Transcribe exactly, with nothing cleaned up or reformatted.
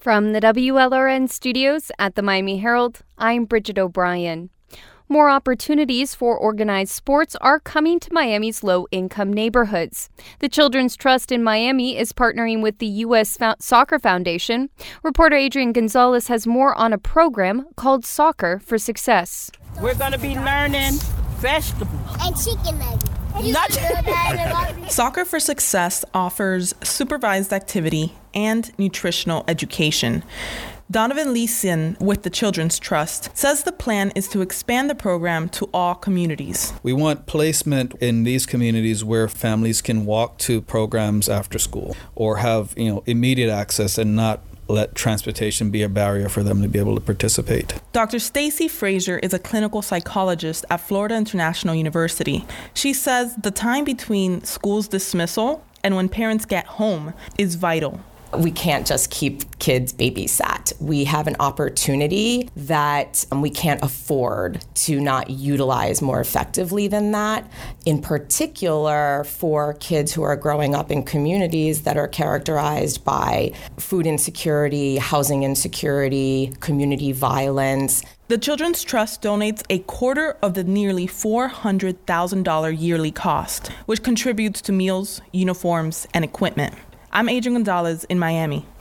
From the W L R N studios at the Miami Herald, I'm Bridget O'Brien. More opportunities for organized sports are coming to Miami's low-income neighborhoods. The Children's Trust in Miami is partnering with the U S Soccer Foundation. Reporter Adrian Gonzalez has more on a program called Soccer for Success. We're going to be learning vegetables. And chicken nuggets. Soccer for Success offers supervised activity and nutritional education. Donovan Leeson with the Children's Trust says the plan is to expand the program to all communities. We want placement in these communities where families can walk to programs after school or have, you know, immediate access and not let transportation be a barrier for them to be able to participate. Doctor Stacy Frazier is a clinical psychologist at Florida International University. She says the time between school's dismissal and when parents get home is vital. We can't just keep kids babysat. We have an opportunity that we can't afford to not utilize more effectively than that, in particular for kids who are growing up in communities that are characterized by food insecurity, housing insecurity, community violence. The Children's Trust donates a quarter of the nearly four hundred thousand dollars yearly cost, which contributes to meals, uniforms, and equipment. I'm Adrian Gonzalez in Miami.